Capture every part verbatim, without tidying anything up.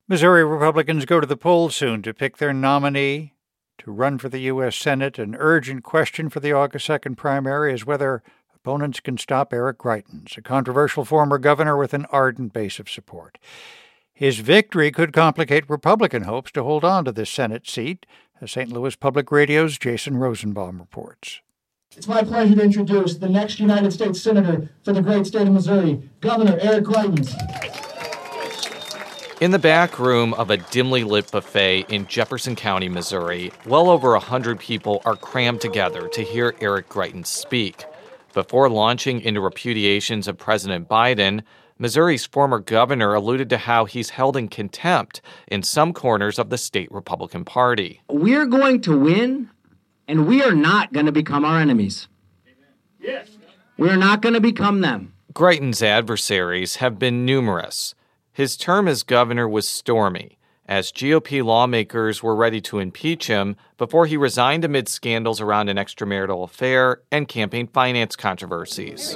Missouri Republicans go to the polls soon to pick their nominee to run for the U S Senate. An urgent question for the August second primary is whether opponents can stop Eric Greitens, a controversial former governor with an ardent base of support. His victory could complicate Republican hopes to hold on to this Senate seat, as Saint Louis Public Radio's Jason Rosenbaum reports. It's my pleasure to introduce the next United States Senator for the great state of Missouri, Governor Eric Greitens. In the back room of a dimly lit buffet in Jefferson County, Missouri, well over one hundred people are crammed together to hear Eric Greitens speak. Before launching into repudiations of President Biden, Missouri's former governor alluded to how he's held in contempt in some corners of the state Republican Party. We're going to win, and we are not going to become our enemies. Yes. We're not going to become them. Greitens' adversaries have been numerous. His term as governor was stormy, as G O P lawmakers were ready to impeach him before he resigned amid scandals around an extramarital affair and campaign finance controversies.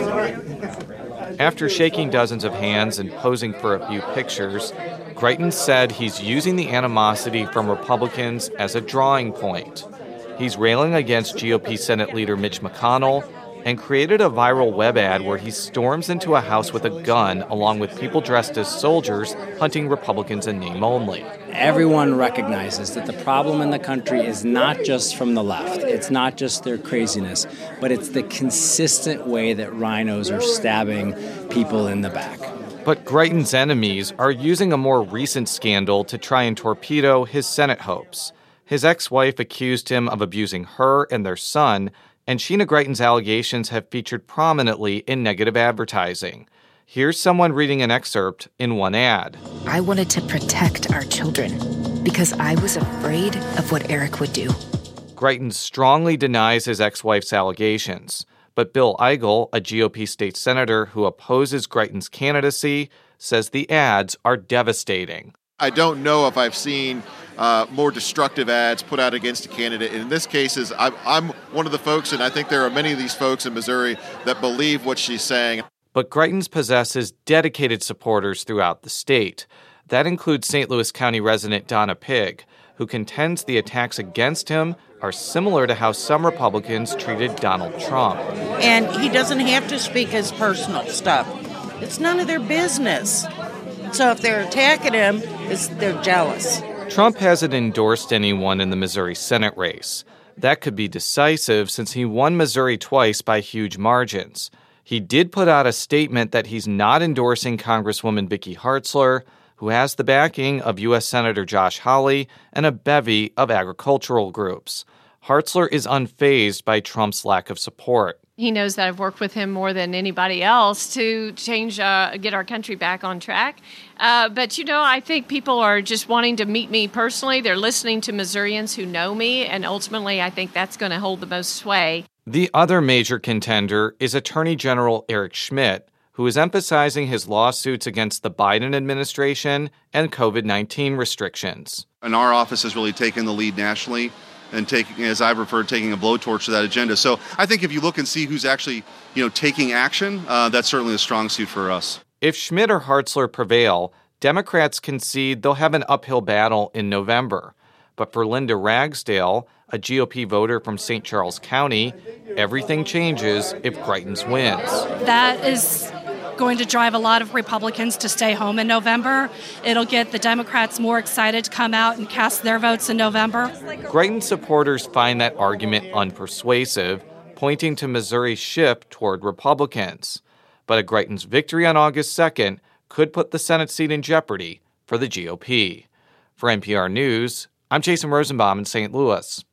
After shaking dozens of hands and posing for a few pictures, Greitens said he's using the animosity from Republicans as a drawing point. He's railing against G O P Senate Leader Mitch McConnell and created a viral web ad where he storms into a house with a gun along with people dressed as soldiers hunting Republicans in name only. Everyone recognizes that the problem in the country is not just from the left. It's not just their craziness, but it's the consistent way that rhinos are stabbing people in the back. But Greitens' enemies are using a more recent scandal to try and torpedo his Senate hopes. His ex-wife accused him of abusing her and their son, and Sheena Greitens' allegations have featured prominently in negative advertising. Here's someone reading an excerpt in one ad. I wanted to protect our children because I was afraid of what Eric would do. Greitens strongly denies his ex-wife's allegations, but Bill Eigel, a G O P state senator who opposes Greitens' candidacy, says the ads are devastating. I don't know if I've seen uh, more destructive ads put out against a candidate. In this case, is I'm, I'm one of the folks, and I think there are many of these folks in Missouri that believe what she's saying. But Greitens possesses dedicated supporters throughout the state. That includes Saint Louis County resident Donna Pigg, who contends the attacks against him are similar to how some Republicans treated Donald Trump. And he doesn't have to speak his personal stuff. It's none of their business. So if they're attacking him, it's, they're jealous. Trump hasn't endorsed anyone in the Missouri Senate race. That could be decisive since he won Missouri twice by huge margins. He did put out a statement that he's not endorsing Congresswoman Vicky Hartzler, who has the backing of U S Senator Josh Hawley and a bevy of agricultural groups. Hartzler is unfazed by Trump's lack of support. He knows that I've worked with him more than anybody else to change, uh, get our country back on track. Uh, but, you know, I think people are just wanting to meet me personally. They're listening to Missourians who know me, and ultimately I think that's going to hold the most sway. The other major contender is Attorney General Eric Schmitt, who is emphasizing his lawsuits against the Biden administration and covid nineteen restrictions. And our office has really taken the lead nationally and taking, as I've referred, taking a blowtorch to that agenda. So I think if you look and see who's actually, you know, taking action, uh, that's certainly a strong suit for us. If Schmitt or Hartzler prevail, Democrats concede they'll have an uphill battle in November. But for Linda Ragsdale, a G O P voter from Saint Charles County, everything changes if Greitens wins. That is going to drive a lot of Republicans to stay home in November. It'll get the Democrats more excited to come out and cast their votes in November. Greitens supporters find that argument unpersuasive, pointing to Missouri's shift toward Republicans. But a Greitens victory on August second could put the Senate seat in jeopardy for the G O P. For N P R News, I'm Jason Rosenbaum in Saint Louis.